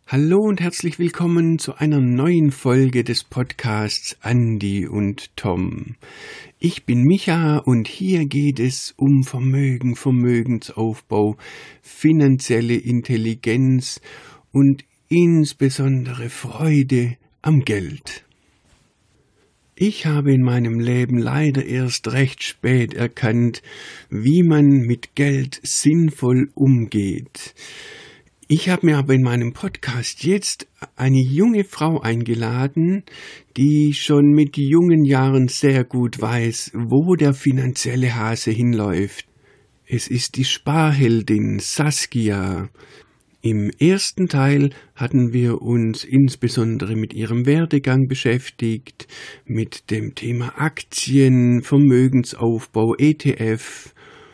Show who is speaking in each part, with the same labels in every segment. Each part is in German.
Speaker 1: Hallo und herzlich willkommen zu einer neuen Folge des Podcasts Andi und Tom. Ich bin Micha und hier geht es um Vermögen, Vermögensaufbau, finanzielle Intelligenz und insbesondere Freude am Geld. Ich habe in meinem Leben leider erst recht spät erkannt, wie man mit Geld sinnvoll umgeht. Ich habe mir aber in meinem Podcast jetzt eine junge Frau eingeladen, die schon mit jungen Jahren sehr gut weiß, wo der finanzielle Hase hinläuft. Es ist die Sparheldin Saskia. Im ersten Teil hatten wir uns insbesondere mit ihrem Werdegang beschäftigt, mit dem Thema Aktien, Vermögensaufbau, ETF.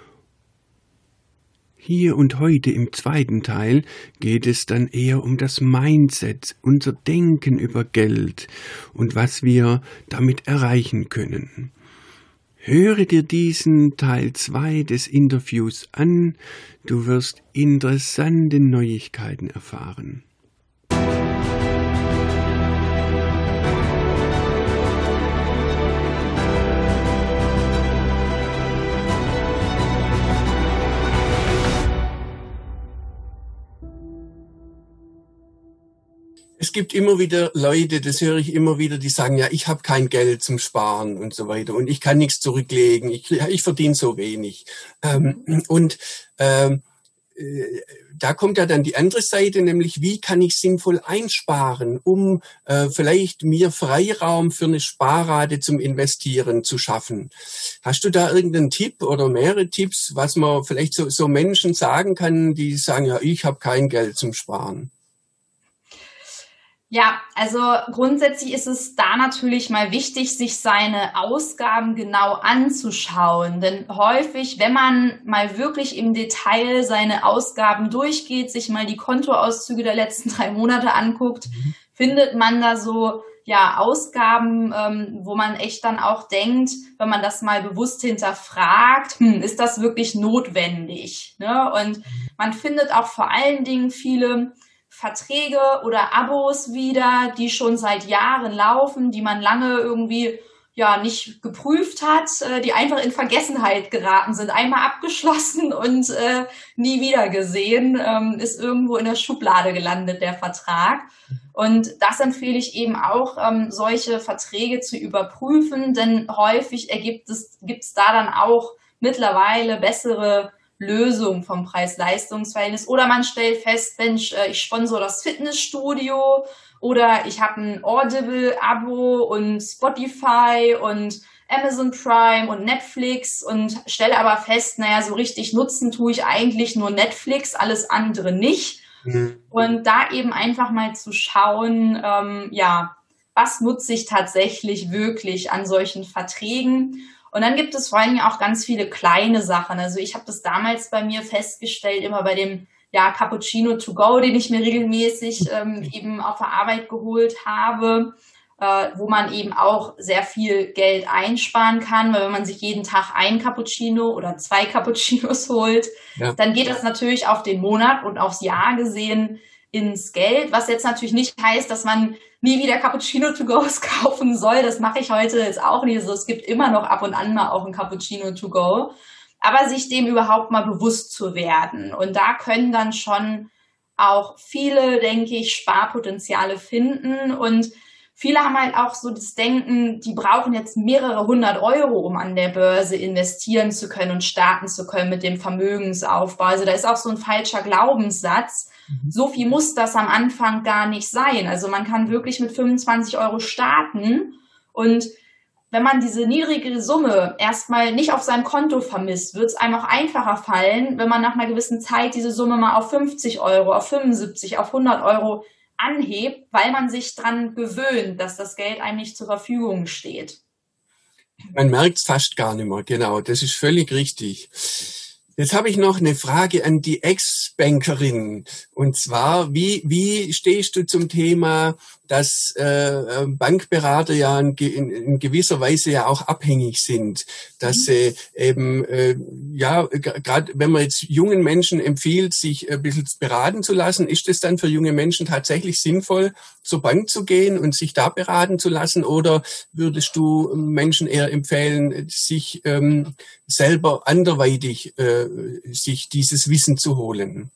Speaker 1: Hier und heute im zweiten Teil geht es dann eher um das Mindset, unser Denken über Geld und was wir damit erreichen können. Höre dir diesen Teil 2 des Interviews an, du wirst interessante Neuigkeiten erfahren. Es gibt immer wieder Leute, das höre ich immer wieder, die sagen, ja, ich habe kein Geld zum Sparen und so weiter und ich kann nichts zurücklegen, ich verdiene so wenig. Da kommt ja dann die andere Seite, nämlich wie kann ich sinnvoll einsparen, um vielleicht mir Freiraum für eine Sparrate zum Investieren zu schaffen. Hast du da irgendeinen Tipp oder mehrere Tipps, was man vielleicht so Menschen sagen kann, die sagen, ja, ich habe kein Geld zum Sparen?
Speaker 2: Ja, also grundsätzlich ist es da natürlich mal wichtig, sich seine Ausgaben genau anzuschauen. Denn häufig, wenn man mal wirklich im Detail seine Ausgaben durchgeht, sich mal die Kontoauszüge der letzten 3 Monate anguckt, findet man da so Ausgaben, wo man echt dann auch denkt, wenn man das mal bewusst hinterfragt, ist das wirklich notwendig? Ne? Und man findet auch vor allen Dingen viele Verträge oder Abos wieder, die schon seit Jahren laufen, die man lange irgendwie nicht geprüft hat, die einfach in Vergessenheit geraten sind, einmal abgeschlossen und nie wieder gesehen, ist irgendwo in der Schublade gelandet, der Vertrag. Und das empfehle ich eben auch, solche Verträge zu überprüfen, denn häufig gibt's da dann auch mittlerweile bessere Lösung vom Preis-Leistungs-Verhältnis. Oder man stellt fest, Mensch, ich sponsor das Fitnessstudio oder ich habe ein Audible-Abo und Spotify und Amazon Prime und Netflix und stelle aber fest, so richtig nutzen tue ich eigentlich nur Netflix, alles andere nicht. Und da eben einfach mal zu schauen, was nutze ich tatsächlich wirklich an solchen Verträgen. Und dann gibt es vor allen Dingen auch ganz viele kleine Sachen. Also ich habe das damals bei mir festgestellt, immer bei dem Cappuccino to go, den ich mir regelmäßig eben auf der Arbeit geholt habe, wo man eben auch sehr viel Geld einsparen kann, weil wenn man sich jeden Tag ein Cappuccino oder 2 Cappuccinos holt, dann geht das natürlich auf den Monat und aufs Jahr gesehen ins Geld, was jetzt natürlich nicht heißt, dass man nie wieder Cappuccino to go's kaufen soll. Das mache ich heute jetzt auch nicht. Also es gibt immer noch ab und an mal auch ein Cappuccino to go. Aber sich dem überhaupt mal bewusst zu werden. Und da können dann schon auch viele, denke ich, Sparpotenziale finden. Und viele haben halt auch so das Denken, die brauchen jetzt mehrere 100 Euro, um an der Börse investieren zu können und starten zu können mit dem Vermögensaufbau. Also da ist auch so ein falscher Glaubenssatz. So viel muss das am Anfang gar nicht sein. Also man kann wirklich mit 25 Euro starten und wenn man diese niedrige Summe erstmal nicht auf seinem Konto vermisst, wird es einem auch einfacher fallen, wenn man nach einer gewissen Zeit diese Summe mal auf 50 Euro, auf 75, auf 100 Euro anhebt, weil man sich dran gewöhnt, dass das Geld einem nicht zur Verfügung steht.
Speaker 1: Man merkt es fast gar nicht mehr, genau, das ist völlig richtig. Jetzt habe ich noch eine Frage an die Ex-Bankerin. Und zwar, wie stehst du zum Thema, dass Bankberater ja in gewisser Weise ja auch abhängig sind, dass sie eben, gerade wenn man jetzt jungen Menschen empfiehlt, sich ein bisschen beraten zu lassen, ist es dann für junge Menschen tatsächlich sinnvoll, zur Bank zu gehen und sich da beraten zu lassen? Oder würdest du Menschen eher empfehlen, sich selber anderweitig sich dieses Wissen zu holen?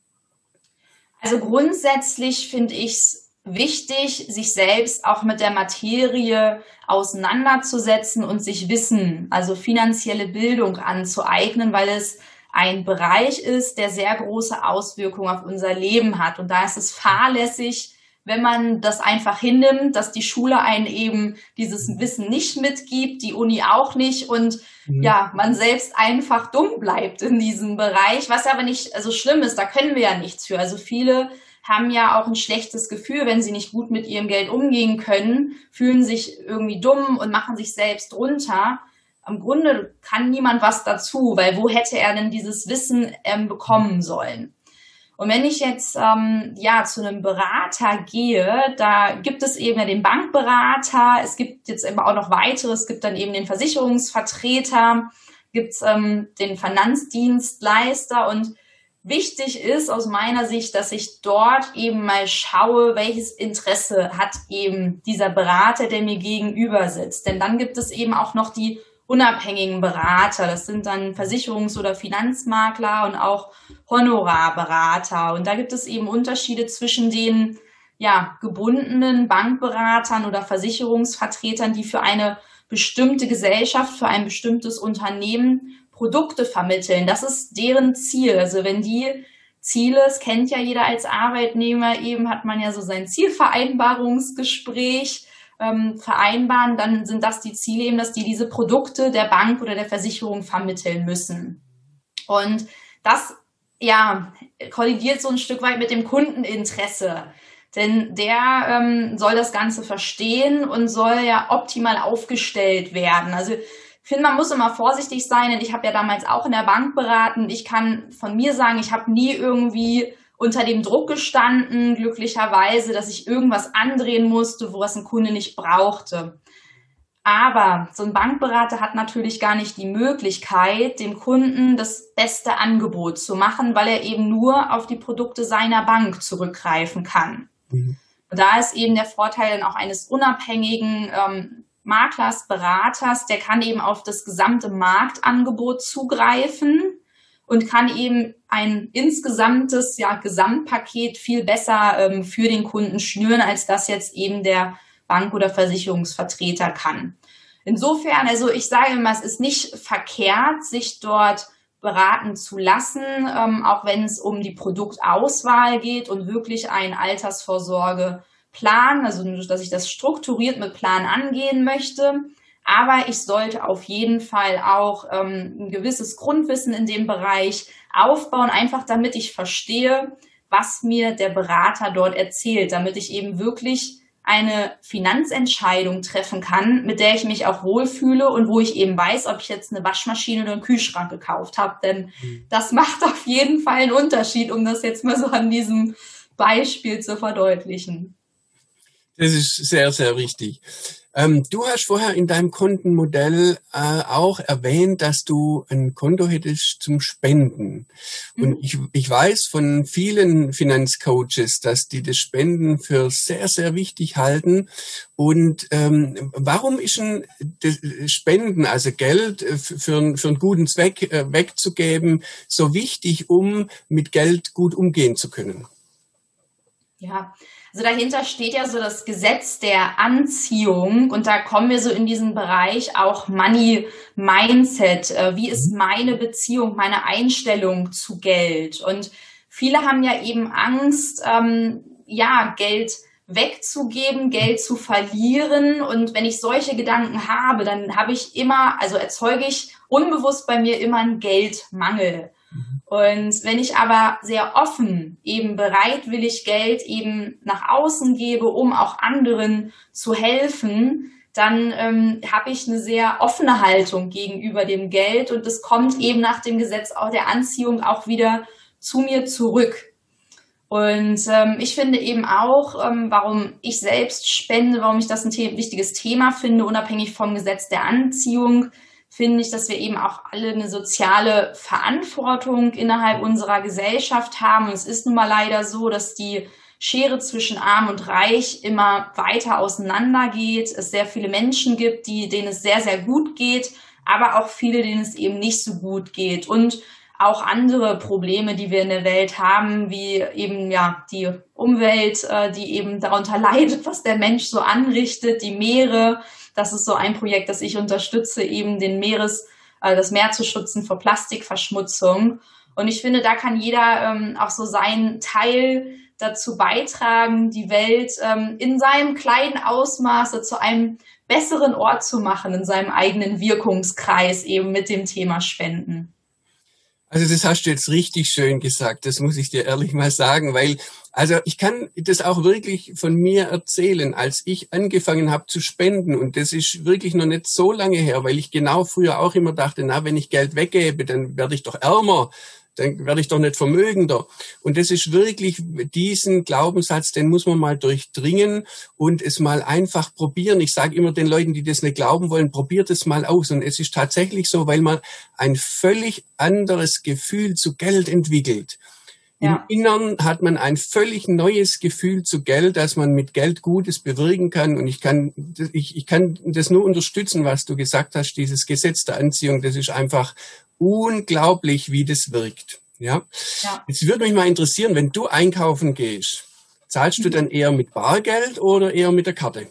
Speaker 2: Also grundsätzlich finde ich es wichtig, sich selbst auch mit der Materie auseinanderzusetzen und sich Wissen, also finanzielle Bildung anzueignen, weil es ein Bereich ist, der sehr große Auswirkungen auf unser Leben hat. Und da ist es fahrlässig, wenn man das einfach hinnimmt, dass die Schule einen eben dieses Wissen nicht mitgibt, die Uni auch nicht und ja, man selbst einfach dumm bleibt in diesem Bereich, was aber nicht so schlimm ist, da können wir ja nichts für. Also viele haben ja auch ein schlechtes Gefühl, wenn sie nicht gut mit ihrem Geld umgehen können, fühlen sich irgendwie dumm und machen sich selbst runter. Im Grunde kann niemand was dazu, weil wo hätte er denn dieses Wissen bekommen sollen? Und wenn ich jetzt zu einem Berater gehe, da gibt es eben ja den Bankberater, es gibt jetzt eben auch noch weitere, es gibt dann eben den Versicherungsvertreter, gibt es den Finanzdienstleister und wichtig ist aus meiner Sicht, dass ich dort eben mal schaue, welches Interesse hat eben dieser Berater, der mir gegenüber sitzt. Denn dann gibt es eben auch noch die unabhängigen Berater. Das sind dann Versicherungs- oder Finanzmakler und auch Honorarberater. Und da gibt es eben Unterschiede zwischen den gebundenen Bankberatern oder Versicherungsvertretern, die für eine bestimmte Gesellschaft, für ein bestimmtes Unternehmen Produkte vermitteln. Das ist deren Ziel. Also wenn die Ziele, das kennt ja jeder als Arbeitnehmer, eben hat man ja so sein Zielvereinbarungsgespräch vereinbaren, dann sind das die Ziele eben, dass die diese Produkte der Bank oder der Versicherung vermitteln müssen. Und das kollidiert so ein Stück weit mit dem Kundeninteresse. Denn der soll das Ganze verstehen und soll ja optimal aufgestellt werden. Also ich finde, man muss immer vorsichtig sein, denn ich habe ja damals auch in der Bank beraten. Ich kann von mir sagen, ich habe nie irgendwie unter dem Druck gestanden, glücklicherweise, dass ich irgendwas andrehen musste, wo was ein Kunde nicht brauchte. Aber so ein Bankberater hat natürlich gar nicht die Möglichkeit, dem Kunden das beste Angebot zu machen, weil er eben nur auf die Produkte seiner Bank zurückgreifen kann. Und da ist eben der Vorteil dann auch eines unabhängigen Maklers, Beraters, der kann eben auf das gesamte Marktangebot zugreifen und kann eben ein insgesamtes Gesamtpaket viel besser für den Kunden schnüren, als das jetzt eben der Bank- oder Versicherungsvertreter kann. Insofern, also ich sage immer, es ist nicht verkehrt, sich dort beraten zu lassen, auch wenn es um die Produktauswahl geht und wirklich einen Altersvorsorgeplan, also dass ich das strukturiert mit Plan angehen möchte. Aber ich sollte auf jeden Fall auch ein gewisses Grundwissen in dem Bereich aufbauen, einfach damit ich verstehe, was mir der Berater dort erzählt, damit ich eben wirklich eine Finanzentscheidung treffen kann, mit der ich mich auch wohlfühle und wo ich eben weiß, ob ich jetzt eine Waschmaschine oder einen Kühlschrank gekauft habe. Denn das macht auf jeden Fall einen Unterschied, um das jetzt mal so an diesem Beispiel zu verdeutlichen.
Speaker 1: Das ist sehr, sehr wichtig. Du hast vorher in deinem Kontenmodell auch erwähnt, dass du ein Konto hättest zum Spenden. Und ich weiß von vielen Finanzcoaches, dass die das Spenden für sehr, sehr wichtig halten. Und warum ist denn das Spenden, also Geld für einen guten Zweck wegzugeben, so wichtig, um mit Geld gut umgehen zu können?
Speaker 2: Ja, also dahinter steht ja so das Gesetz der Anziehung und da kommen wir so in diesen Bereich auch Money Mindset. Wie ist meine Beziehung, meine Einstellung zu Geld? Und viele haben ja eben Angst, Geld wegzugeben, Geld zu verlieren. Und wenn ich solche Gedanken habe, dann erzeuge ich unbewusst bei mir immer einen Geldmangel. Und wenn ich aber sehr offen, eben bereitwillig Geld eben nach außen gebe, um auch anderen zu helfen, dann habe ich eine sehr offene Haltung gegenüber dem Geld und es kommt eben nach dem Gesetz auch der Anziehung auch wieder zu mir zurück. Und ich finde eben auch, warum ich selbst spende, warum ich das ein wichtiges Thema finde, unabhängig vom Gesetz der Anziehung, finde ich, dass wir eben auch alle eine soziale Verantwortung innerhalb unserer Gesellschaft haben. Und es ist nun mal leider so, dass die Schere zwischen Arm und Reich immer weiter auseinander geht. Es sehr viele Menschen gibt, denen es sehr, sehr gut geht, aber auch viele, denen es eben nicht so gut geht. Und auch andere Probleme, die wir in der Welt haben, wie eben ja die Umwelt, die eben darunter leidet, was der Mensch so anrichtet, die Meere. Das ist so ein Projekt, das ich unterstütze, eben das Meer zu schützen vor Plastikverschmutzung. Und ich finde, da kann jeder auch so seinen Teil dazu beitragen, die Welt in seinem kleinen Ausmaße zu einem besseren Ort zu machen, in seinem eigenen Wirkungskreis eben mit dem Thema Spenden.
Speaker 1: Also das hast du jetzt richtig schön gesagt, das muss ich dir ehrlich mal sagen, weil, also ich kann das auch wirklich von mir erzählen, als ich angefangen habe zu spenden, und das ist wirklich noch nicht so lange her, weil ich genau früher auch immer dachte, na, wenn ich Geld weggebe, dann werde ich doch ärmer, dann werde ich doch nicht vermögender. Und das ist wirklich diesen Glaubenssatz, den muss man mal durchdringen und es mal einfach probieren. Ich sage immer den Leuten, die das nicht glauben wollen, probiert es mal aus. Und es ist tatsächlich so, weil man ein völlig anderes Gefühl zu Geld entwickelt. Ja. Im Innern hat man ein völlig neues Gefühl zu Geld, dass man mit Geld Gutes bewirken kann. Und ich kann das nur unterstützen, was du gesagt hast, dieses Gesetz der Anziehung, das ist einfach unglaublich, wie das wirkt. Ja? Jetzt würde mich mal interessieren, wenn du einkaufen gehst, zahlst du dann eher mit Bargeld oder eher mit der Karte?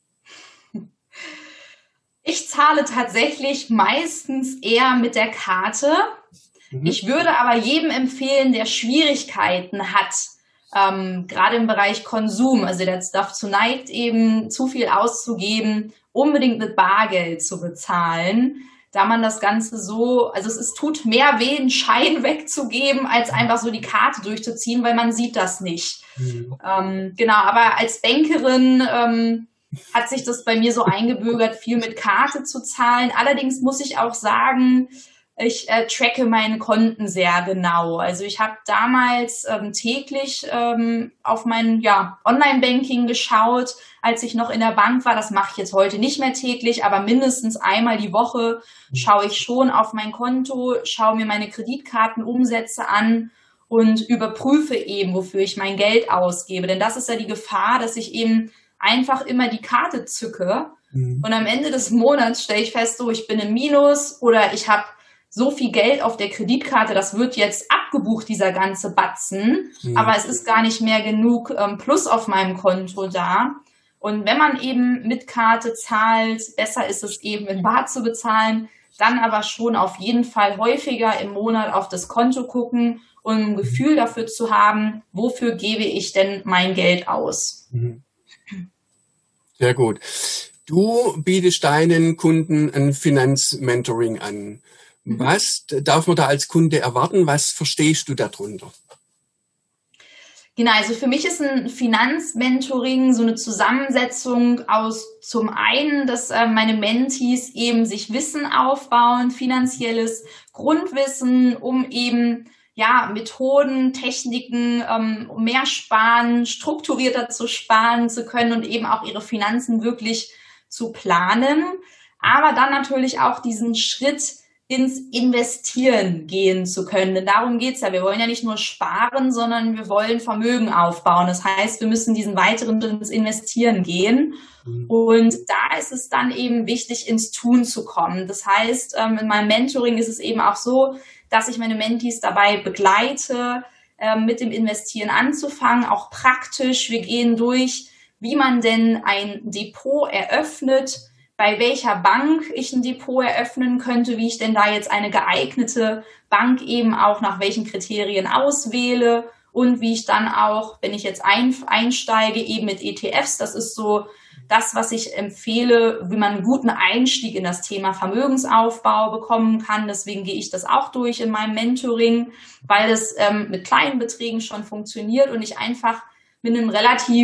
Speaker 2: Ich zahle tatsächlich meistens eher mit der Karte. Ich würde aber jedem empfehlen, der Schwierigkeiten hat, gerade im Bereich Konsum, also der dazu neigt, eben zu viel auszugeben, unbedingt mit Bargeld zu bezahlen, da man das Ganze so, also es tut mehr weh, einen Schein wegzugeben, als einfach so die Karte durchzuziehen, weil man sieht das nicht. Genau, aber als Bankerin hat sich das bei mir so eingebürgert, viel mit Karte zu zahlen. Allerdings muss ich auch sagen, ich tracke meine Konten sehr genau. Also ich habe damals täglich auf mein Online-Banking geschaut, als ich noch in der Bank war. Das mache ich jetzt heute nicht mehr täglich, aber mindestens einmal die Woche schaue ich schon auf mein Konto, schaue mir meine Kreditkartenumsätze an und überprüfe eben, wofür ich mein Geld ausgebe. Denn das ist ja die Gefahr, dass ich eben einfach immer die Karte zücke und am Ende des Monats stelle ich fest, so ich bin im Minus oder ich habe so viel Geld auf der Kreditkarte, das wird jetzt abgebucht, dieser ganze Batzen, aber es ist gar nicht mehr genug Plus auf meinem Konto da. Und wenn man eben mit Karte zahlt, besser ist es eben in bar zu bezahlen, dann aber schon auf jeden Fall häufiger im Monat auf das Konto gucken, um ein Gefühl dafür zu haben, wofür gebe ich denn mein Geld aus.
Speaker 1: Sehr gut. Du bietest deinen Kunden ein Finanzmentoring an. Was darf man da als Kunde erwarten? Was verstehst du darunter?
Speaker 2: Genau, also für mich ist ein Finanzmentoring so eine Zusammensetzung aus zum einen, dass meine Mentees eben sich Wissen aufbauen, finanzielles Grundwissen, um eben Methoden, Techniken, um mehr sparen, strukturierter zu sparen zu können und eben auch ihre Finanzen wirklich zu planen, aber dann natürlich auch diesen Schritt ins Investieren gehen zu können. Denn darum geht's ja. Wir wollen ja nicht nur sparen, sondern wir wollen Vermögen aufbauen. Das heißt, wir müssen diesen weiteren Schritt ins Investieren gehen. Und da ist es dann eben wichtig, ins Tun zu kommen. Das heißt, in meinem Mentoring ist es eben auch so, dass ich meine Mentees dabei begleite, mit dem Investieren anzufangen, auch praktisch. Wir gehen durch, wie man denn ein Depot eröffnet, bei welcher Bank ich ein Depot eröffnen könnte, wie ich denn da jetzt eine geeignete Bank eben auch nach welchen Kriterien auswähle und wie ich dann auch, wenn ich jetzt einsteige, eben mit ETFs, das ist so das, was ich empfehle, wie man einen guten Einstieg in das Thema Vermögensaufbau bekommen kann. Deswegen gehe ich das auch durch in meinem Mentoring, weil es mit kleinen Beträgen schon funktioniert und ich einfach mit einem relativ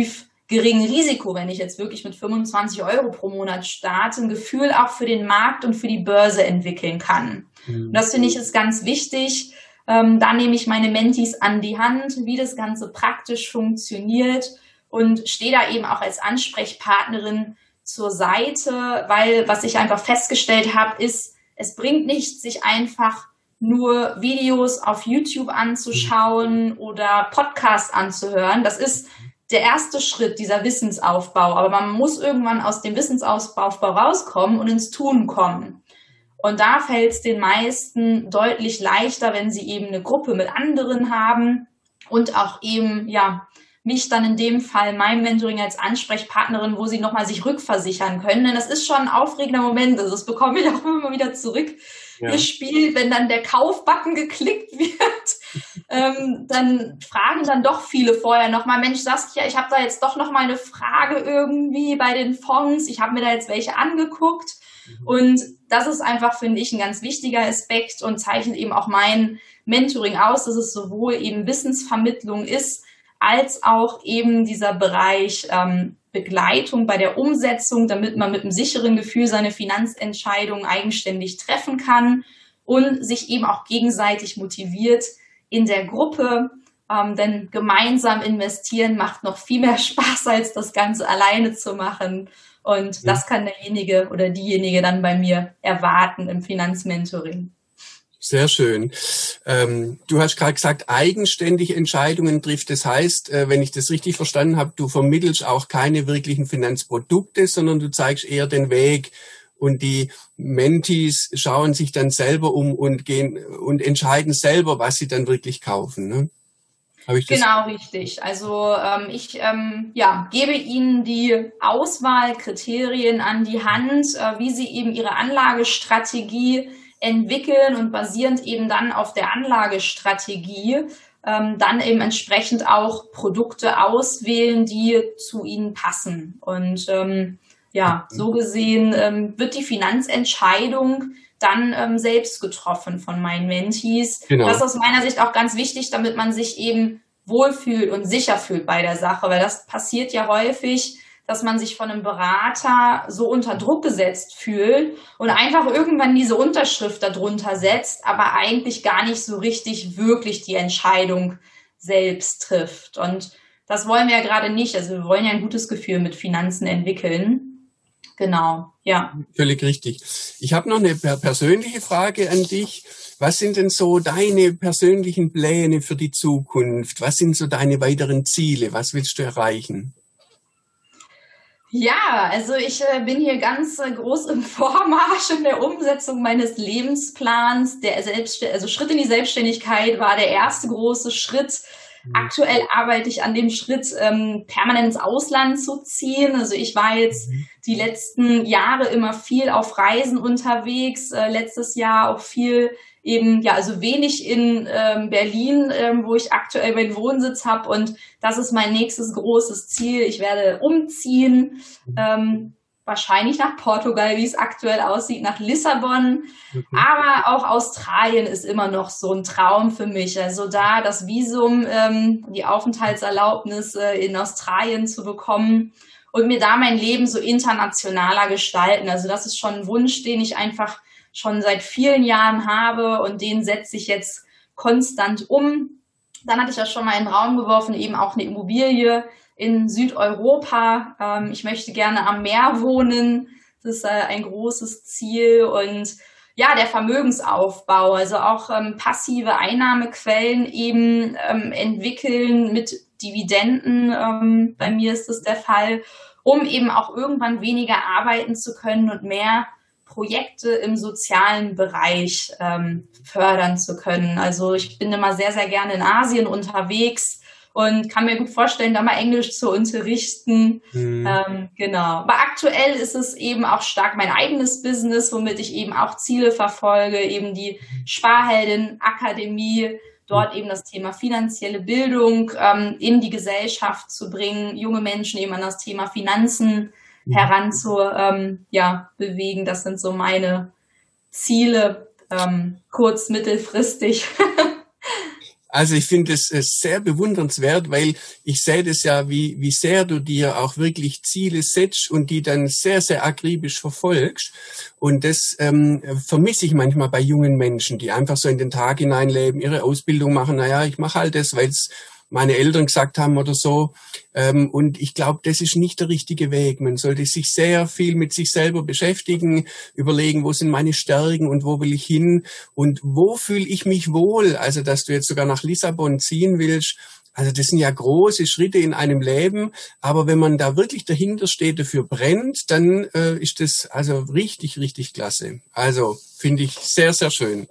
Speaker 2: geringen Risiko, wenn ich jetzt wirklich mit 25 Euro pro Monat starte, ein Gefühl auch für den Markt und für die Börse entwickeln kann. Und das finde ich ist ganz wichtig. Da nehme ich meine Mentees an die Hand, wie das Ganze praktisch funktioniert und stehe da eben auch als Ansprechpartnerin zur Seite, weil was ich einfach festgestellt habe, ist, es bringt nichts, sich einfach nur Videos auf YouTube anzuschauen oder Podcasts anzuhören. Das ist der erste Schritt, dieser Wissensaufbau. Aber man muss irgendwann aus dem Wissensaufbau rauskommen und ins Tun kommen. Und da fällt es den meisten deutlich leichter, wenn sie eben eine Gruppe mit anderen haben und auch eben, ja, mich dann in dem Fall, mein Mentoring als Ansprechpartnerin, wo sie nochmal sich rückversichern können. Denn das ist schon ein aufregender Moment. Also das bekomme ich auch immer wieder zurück. Ja. Das Spiel, wenn dann der Kaufbutton geklickt wird, dann fragen dann doch viele vorher nochmal, Mensch Saskia, ich habe da jetzt doch nochmal eine Frage irgendwie bei den Fonds. Ich habe mir da jetzt welche angeguckt. Und das ist einfach, finde ich, ein ganz wichtiger Aspekt und zeichnet eben auch mein Mentoring aus, dass es sowohl eben Wissensvermittlung ist, als auch eben dieser Bereich Begleitung bei der Umsetzung, damit man mit einem sicheren Gefühl seine Finanzentscheidungen eigenständig treffen kann und sich eben auch gegenseitig motiviert in der Gruppe. Denn gemeinsam investieren macht noch viel mehr Spaß, als das Ganze alleine zu machen. Und das kann derjenige oder diejenige dann bei mir erwarten im Finanzmentoring.
Speaker 1: Sehr schön. Du hast gerade gesagt, eigenständig Entscheidungen trifft. Das heißt, wenn ich das richtig verstanden habe, du vermittelst auch keine wirklichen Finanzprodukte, sondern du zeigst eher den Weg und die Mentees schauen sich dann selber um und gehen und entscheiden selber, was sie dann wirklich kaufen, ne?
Speaker 2: Genau, richtig. Also ich gebe Ihnen die Auswahlkriterien an die Hand, wie Sie eben Ihre Anlagestrategie entwickeln und basierend eben dann auf der Anlagestrategie dann eben entsprechend auch Produkte auswählen, die zu Ihnen passen. Und so gesehen wird die Finanzentscheidung dann selbst getroffen von meinen Mentees. Genau. Das ist aus meiner Sicht auch ganz wichtig, damit man sich eben wohlfühlt und sicher fühlt bei der Sache, weil das passiert ja häufig, dass man sich von einem Berater so unter Druck gesetzt fühlt und einfach irgendwann diese Unterschrift darunter setzt, aber eigentlich gar nicht so richtig wirklich die Entscheidung selbst trifft. Und das wollen wir ja gerade nicht. Also wir wollen ja ein gutes Gefühl mit Finanzen entwickeln. Genau, ja. Völlig richtig. Ich habe noch eine persönliche Frage an dich. Was sind denn so deine persönlichen Pläne für die Zukunft? Was sind so deine weiteren Ziele? Was willst du erreichen? Ja, also ich bin hier ganz groß im Vormarsch in der Umsetzung meines Lebensplans. Also Schritt in die Selbstständigkeit war der erste große Schritt. Aktuell arbeite ich an dem Schritt, permanent ins Ausland zu ziehen. Also ich war jetzt die letzten Jahre immer viel auf Reisen unterwegs. Letztes Jahr auch viel eben, also wenig in Berlin, wo ich aktuell meinen Wohnsitz habe. Und das ist mein nächstes großes Ziel. Ich werde umziehen, wahrscheinlich nach Portugal, wie es aktuell aussieht, nach Lissabon. Aber auch Australien ist immer noch so ein Traum für mich. Also da das Visum, die Aufenthaltserlaubnis in Australien zu bekommen und mir da mein Leben so internationaler gestalten. Also das ist schon ein Wunsch, den ich einfach schon seit vielen Jahren habe und den setze ich jetzt konstant um. Dann hatte ich ja schon mal in den Raum geworfen, eben auch eine Immobilie in Südeuropa. Ich möchte gerne am Meer wohnen. Das ist ein großes Ziel. Und ja, der Vermögensaufbau, also auch passive Einnahmequellen eben entwickeln mit Dividenden. Bei mir ist das der Fall, um eben auch irgendwann weniger arbeiten zu können und mehr Projekte im sozialen Bereich fördern zu können. Also ich bin immer sehr, sehr gerne in Asien unterwegs und kann mir gut vorstellen, da mal Englisch zu unterrichten. Genau. Aber aktuell ist es eben auch stark mein eigenes Business, womit ich eben auch Ziele verfolge, eben die Sparheldin-Akademie, dort eben das Thema finanzielle Bildung in die Gesellschaft zu bringen, junge Menschen eben an das Thema Finanzen bewegen. Das sind so meine Ziele, kurz-, mittelfristig.
Speaker 1: Also ich finde es sehr bewundernswert, weil ich sehe das ja, wie sehr du dir auch wirklich Ziele setzt und die dann sehr, sehr akribisch verfolgst. Und das vermisse ich manchmal bei jungen Menschen, die einfach so in den Tag hineinleben, ihre Ausbildung machen. Naja, ich mache halt das, weil es meine Eltern gesagt haben oder so. Und ich glaube, das ist nicht der richtige Weg. Man sollte sich sehr viel mit sich selber beschäftigen, überlegen, wo sind meine Stärken und wo will ich hin und wo fühle ich mich wohl. Also, dass du jetzt sogar nach Lissabon ziehen willst. Also das sind ja große Schritte in einem Leben, aber wenn man da wirklich dahinter steht, dafür brennt, dann ist das also richtig, richtig klasse. Also finde ich sehr, sehr schön.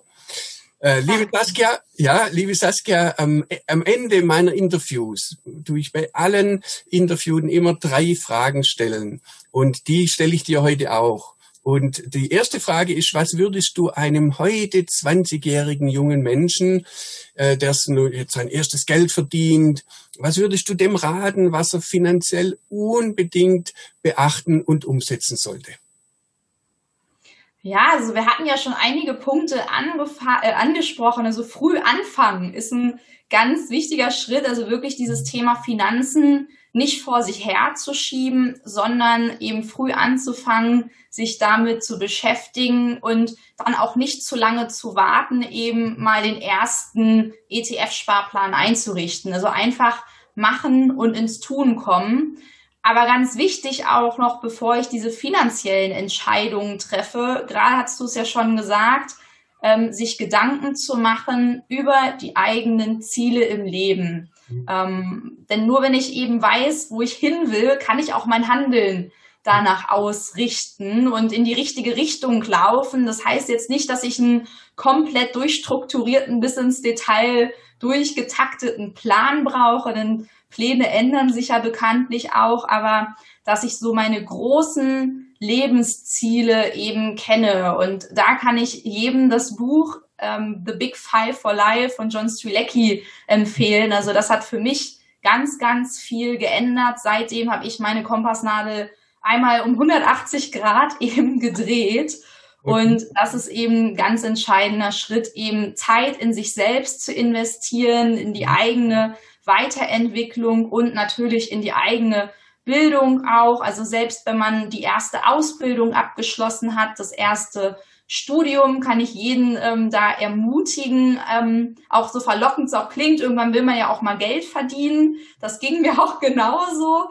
Speaker 1: Liebe Saskia, am Ende meiner Interviews tue ich bei allen Interviewen immer 3 Fragen stellen und die stelle ich dir heute auch. Und die erste Frage ist, was würdest du einem heute 20-jährigen jungen Menschen, der jetzt sein erstes Geld verdient, was würdest du dem raten, was er finanziell unbedingt beachten und umsetzen sollte?
Speaker 2: Ja, also wir hatten ja schon einige Punkte angesprochen. Also früh anfangen ist ein ganz wichtiger Schritt. Also wirklich dieses Thema Finanzen nicht vor sich herzuschieben, sondern eben früh anzufangen, sich damit zu beschäftigen und dann auch nicht zu lange zu warten, eben mal den ersten ETF-Sparplan einzurichten. Also einfach machen und ins Tun kommen. Aber ganz wichtig auch noch, bevor ich diese finanziellen Entscheidungen treffe, gerade hast du es ja schon gesagt, sich Gedanken zu machen über die eigenen Ziele im Leben. Denn nur wenn ich eben weiß, wo ich hin will, kann ich auch mein Handeln danach ausrichten und in die richtige Richtung laufen. Das heißt jetzt nicht, dass ich einen komplett durchstrukturierten, bis ins Detail durchgetakteten Plan brauche, denn Pläne ändern sich ja bekanntlich auch, aber dass ich so meine großen Lebensziele eben kenne. Und da kann ich jedem das Buch The Big Five for Life von John Strzelecki empfehlen. Also das hat für mich ganz, ganz viel geändert. Seitdem habe ich meine Kompassnadel einmal um 180 Grad eben gedreht. Und das ist eben ein ganz entscheidender Schritt, eben Zeit in sich selbst zu investieren, in die eigene Weiterentwicklung und natürlich in die eigene Bildung auch. Also selbst wenn man die erste Ausbildung abgeschlossen hat, das erste Studium, kann ich jeden da ermutigen, auch so verlockend es auch klingt, irgendwann will man ja auch mal Geld verdienen. Das ging mir auch genauso.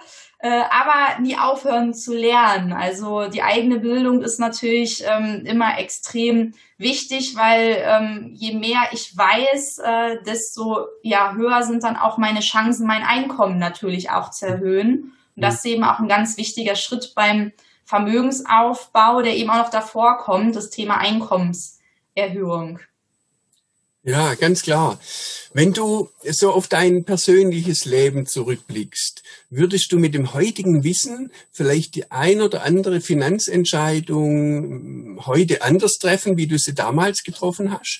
Speaker 2: Aber nie aufhören zu lernen. Also die eigene Bildung ist natürlich immer extrem wichtig, weil je mehr ich weiß, desto höher sind dann auch meine Chancen, mein Einkommen natürlich auch zu erhöhen. Und das ist eben auch ein ganz wichtiger Schritt beim Vermögensaufbau, der eben auch noch davor kommt, das Thema Einkommenserhöhung.
Speaker 1: Ja, ganz klar. Wenn du so auf dein persönliches Leben zurückblickst, würdest du mit dem heutigen Wissen vielleicht die ein oder andere Finanzentscheidung heute anders treffen, wie du sie damals getroffen hast?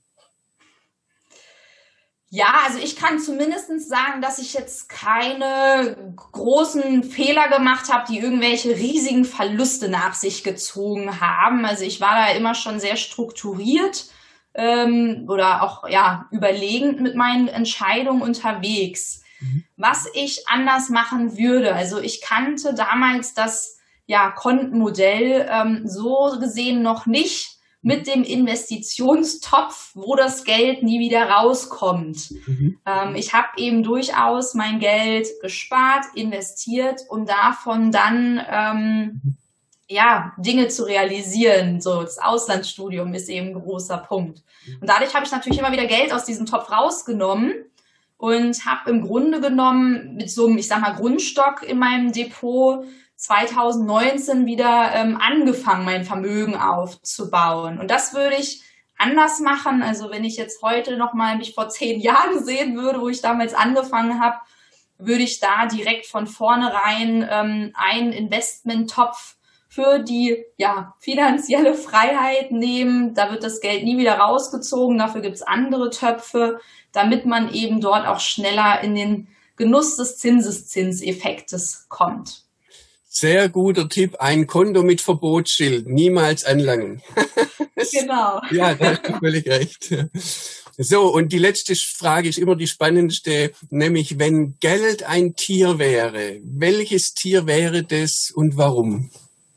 Speaker 2: Ja, also ich kann zumindest sagen, dass ich jetzt keine großen Fehler gemacht habe, die irgendwelche riesigen Verluste nach sich gezogen haben. Also ich war da immer schon sehr strukturiert oder auch überlegend mit meinen Entscheidungen unterwegs. Was ich anders machen würde, also ich kannte damals das Kontenmodell so gesehen noch nicht mit dem Investitionstopf, wo das Geld nie wieder rauskommt. Ich habe eben durchaus mein Geld gespart, investiert, um davon dann Dinge zu realisieren. So, das Auslandsstudium ist eben ein großer Punkt. Und dadurch habe ich natürlich immer wieder Geld aus diesem Topf rausgenommen und habe im Grunde genommen mit so einem, Grundstock in meinem Depot 2019 wieder angefangen, mein Vermögen aufzubauen. Und das würde ich anders machen. Also wenn ich jetzt heute nochmal mich vor 10 Jahren sehen würde, wo ich damals angefangen habe, würde ich da direkt von vornherein einen Investmenttopf für die finanzielle Freiheit nehmen. Da wird das Geld nie wieder rausgezogen. Dafür gibt es andere Töpfe, damit man eben dort auch schneller in den Genuss des Zinseszinseffektes kommt.
Speaker 1: Sehr guter Tipp, ein Konto mit Verbotsschild, niemals anlangen.
Speaker 2: Genau.
Speaker 1: Ja, da hast du völlig recht. So, und die letzte Frage ist immer die spannendste, nämlich wenn Geld ein Tier wäre, welches Tier wäre das und warum?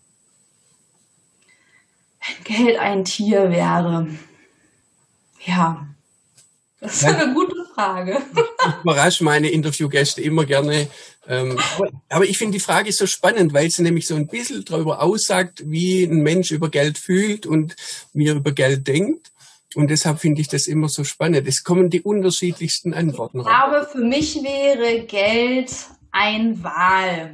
Speaker 2: Wenn Geld ein Tier wäre. Ja, das ist eine gute Frage.
Speaker 1: Ich überrasche meine Interviewgäste immer gerne. Aber ich finde die Frage so spannend, weil sie nämlich so ein bisschen darüber aussagt, wie ein Mensch über Geld fühlt und wie er über Geld denkt. Und deshalb finde ich das immer so spannend. Es kommen die unterschiedlichsten Antworten
Speaker 2: raus. Ich glaube, für mich wäre Geld ein Wal.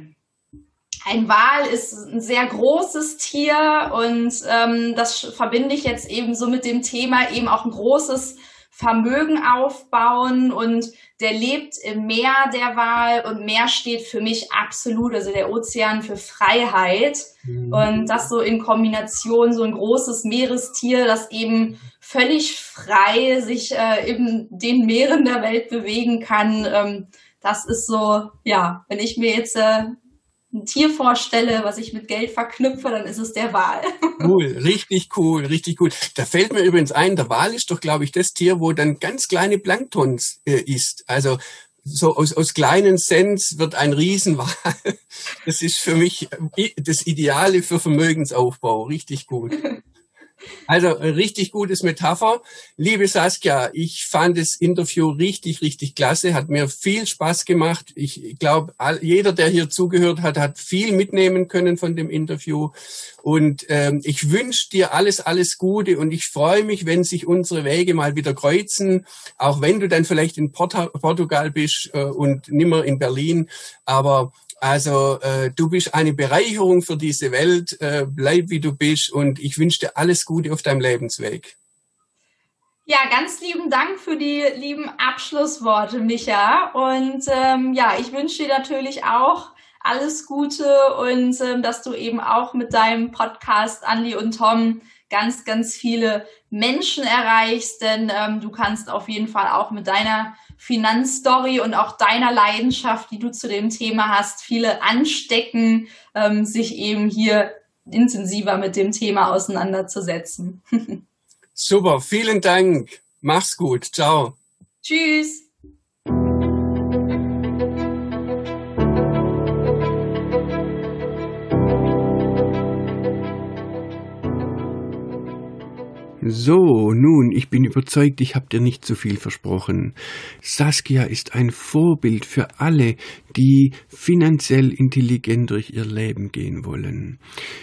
Speaker 2: Ein Wal ist ein sehr großes Tier und das verbinde ich jetzt eben so mit dem Thema eben auch ein großes Vermögen aufbauen, und der lebt im Meer, der Wal, und Meer steht für mich absolut, also der Ozean, für Freiheit. Und das so in Kombination, so ein großes Meerestier, das eben völlig frei sich in den Meeren der Welt bewegen kann. Das ist so, ja, wenn ich mir jetzt ein Tier vorstelle, was ich mit Geld verknüpfe, dann ist es der Wal.
Speaker 1: Cool, richtig cool, richtig gut. Da fällt mir übrigens ein, der Wal ist doch, glaube ich, das Tier, wo dann ganz kleine Planktons isst. Also so aus kleinen Cents wird ein Riesenwal. Das ist für mich das Ideale für Vermögensaufbau. Richtig gut. Also richtig gutes Metapher. Liebe Saskia, ich fand das Interview richtig, richtig klasse. Hat mir viel Spaß gemacht. Ich glaube, jeder, der hier zugehört hat, hat viel mitnehmen können von dem Interview. Und ich wünsche dir alles, alles Gute. Und ich freue mich, wenn sich unsere Wege mal wieder kreuzen. Auch wenn du dann vielleicht in Portugal bist und nimmer in Berlin. Aber also du bist eine Bereicherung für diese Welt, bleib wie du bist, und ich wünsche dir alles Gute auf deinem Lebensweg.
Speaker 2: Ja, ganz lieben Dank für die lieben Abschlussworte, Micha, und ja, ich wünsche dir natürlich auch alles Gute und dass du eben auch mit deinem Podcast Andi und Tom ganz, ganz viele Menschen erreichst, denn du kannst auf jeden Fall auch mit deiner Finanzstory und auch deiner Leidenschaft, die du zu dem Thema hast, viele anstecken, sich eben hier intensiver mit dem Thema auseinanderzusetzen.
Speaker 1: Super, vielen Dank. Mach's gut. Ciao.
Speaker 2: Tschüss.
Speaker 1: So, nun, ich bin überzeugt, ich habe dir nicht zu viel versprochen. Saskia ist ein Vorbild für alle, die finanziell intelligent durch ihr Leben gehen wollen.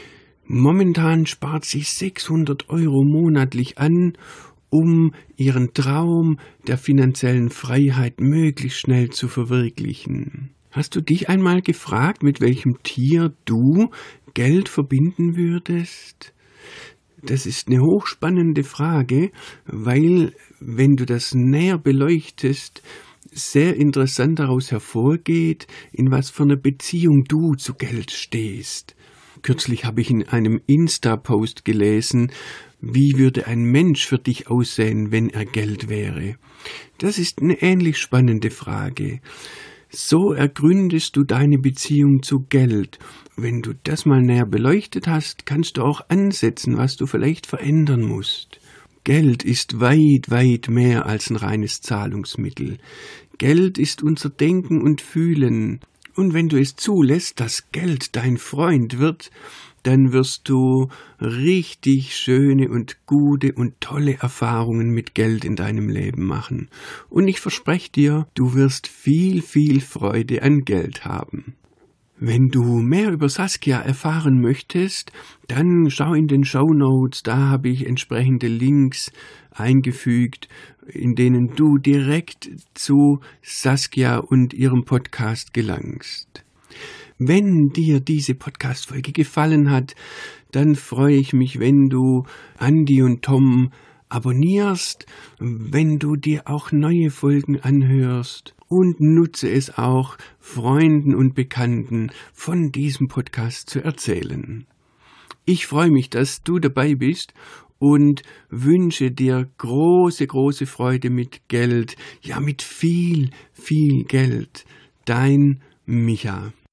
Speaker 1: Momentan spart sie 600 € monatlich an, um ihren Traum der finanziellen Freiheit möglichst schnell zu verwirklichen. Hast du dich einmal gefragt, mit welchem Tier du Geld verbinden würdest? Das ist eine hochspannende Frage, weil, wenn du das näher beleuchtest, sehr interessant daraus hervorgeht, in was für einer Beziehung du zu Geld stehst. Kürzlich habe ich in einem Insta-Post gelesen, wie würde ein Mensch für dich aussehen, wenn er Geld wäre? Das ist eine ähnlich spannende Frage. So ergründest du deine Beziehung zu Geld. Wenn du das mal näher beleuchtet hast, kannst du auch ansetzen, was du vielleicht verändern musst. Geld ist weit, weit mehr als ein reines Zahlungsmittel. Geld ist unser Denken und Fühlen. Und wenn du es zulässt, dass Geld dein Freund wird, dann wirst du richtig schöne und gute und tolle Erfahrungen mit Geld in deinem Leben machen. Und ich verspreche dir, du wirst viel, viel Freude an Geld haben. Wenn du mehr über Saskia erfahren möchtest, dann schau in den Shownotes, da habe ich entsprechende Links eingefügt, in denen du direkt zu Saskia und ihrem Podcast gelangst. Wenn dir diese Podcast-Folge gefallen hat, dann freue ich mich, wenn du Andi und Tom abonnierst, wenn du dir auch neue Folgen anhörst, und nutze es auch, Freunden und Bekannten von diesem Podcast zu erzählen. Ich freue mich, dass du dabei bist und wünsche dir große, große Freude mit Geld, ja mit viel, viel Geld. Dein Micha.